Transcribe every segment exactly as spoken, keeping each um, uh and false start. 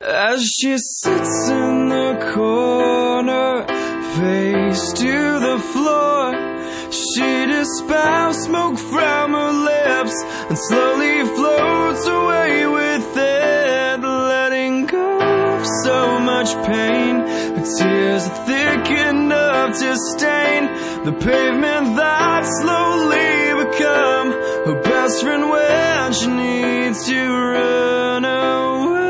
As she sits in the corner, face to the floor, she dispels smoke from her lips and slowly floats away with it, letting go of so much pain. Her tears are thick enough to stain the pavement that slowly become her best friend when she needs to run away.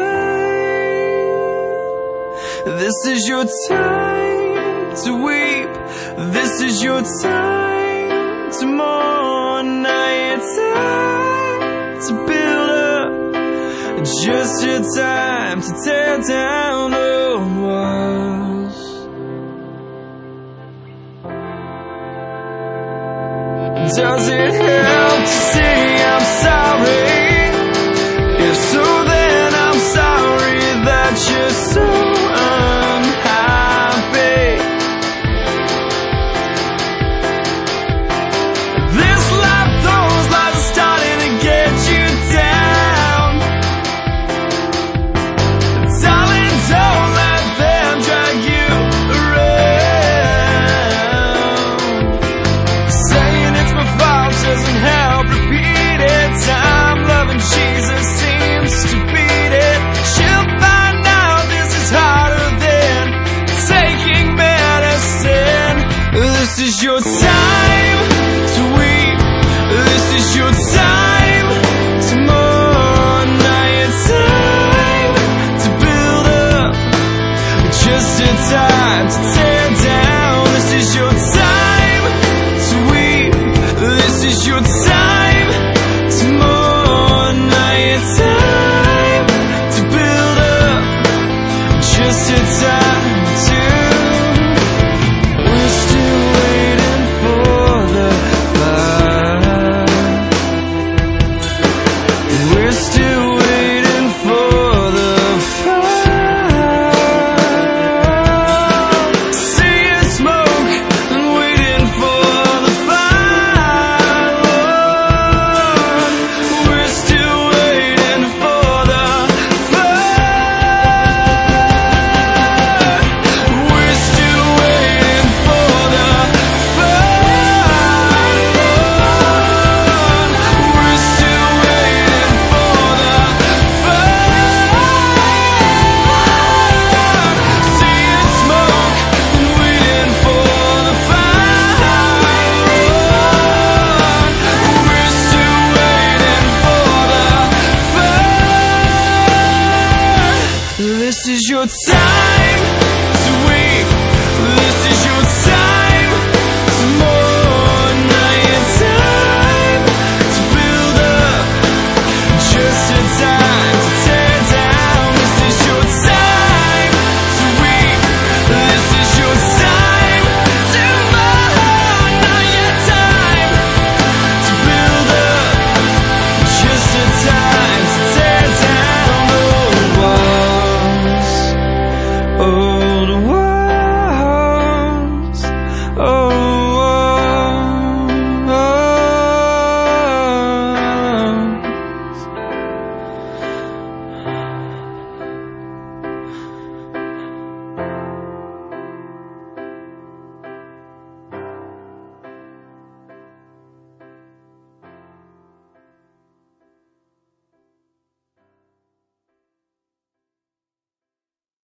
This is your time to weep. This is your time to mourn. Now it's time to build up. Just your time to tear down the walls. Does it help to say I'm sorry? If so, then I'm sorry that you're so unhappy. This life, those lies are starting to get you down. Darling, don't let them drag you around. Saying it's my fault doesn't help, repeat it. Time loving Jesus seems to beat it. She'll find out this is harder than taking medicine. This is your time to weep. This is your time to mourn. Now it's time to build up. Just a time to tear down. This is your time to weep. This is your time to mourn. Now it's time to build up. Just a time to. We're still waiting for the fire. We're still waiting for the fire. Seeing smoke and waiting for the fire. We're still waiting for the fire. We're still waiting for the fire. We're still waiting for the fire. Seeing smoke and waiting for the fire. We're still waiting for the fire. This is your time to wait.